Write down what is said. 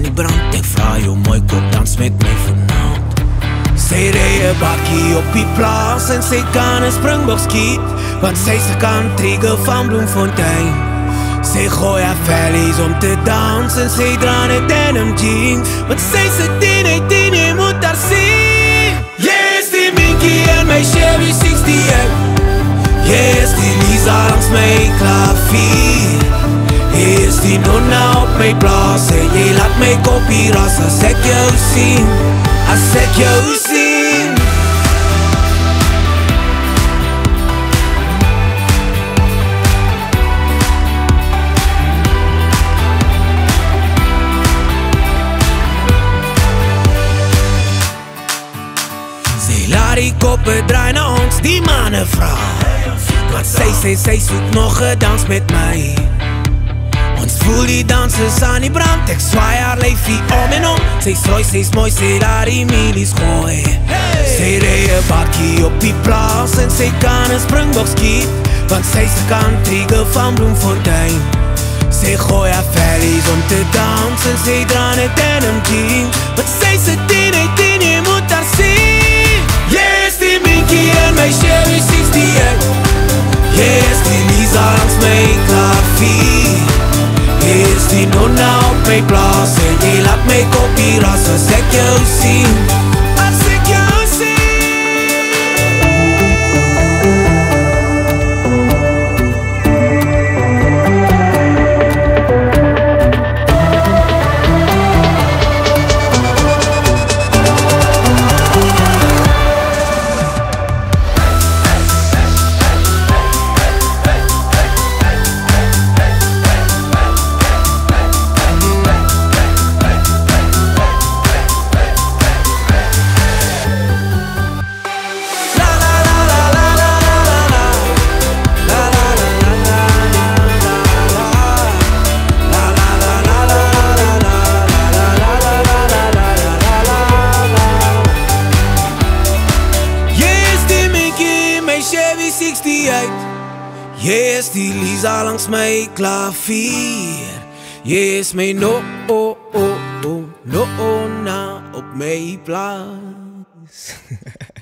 die brand, ek vraag jou mooi kop, dans met my vanavond. Sy rij een bakkie op die plaas en sy kan een springbok skiet, want sy is een country girl van Bloemfontein. Sy gooi haar vellies om te dans en sy dra net denim jeans, want sy is een teenheid, jy moet haar sien. Jy is die Minkie in my Chevy 68, jy is die Lisa langs my klavier, jy is die nonna op my plaas en jy laat my kopie ras as ek jou sien, as ek jou sien. Sy laat die koppe draai na ons, die manne vraag, want sy soek nog een dans met my. Ons voel die dansers aan die brand, ek swaai haar lyfie om en om. Sy srooi, sy's mooi, sy laat die milies gooi. Sy rij een bakkie op die plaas en sy kan een springbok skiet, want sy's een country girl van Bloemfontein. Sy gooi haar vellies om te dans en sy dra net denim jeans, want sy's een teenheid, jy moet haar sien. Jy is die Minkie in my Chevy 68, jy is die Lisa langs my klavier, jy is die nonna op my plaas en jy laat my kopie ras as ek jou sien, as ek jou sien. Chevy 68, jy is die Lisa langs my klavier, jy is my nonna op my plaas.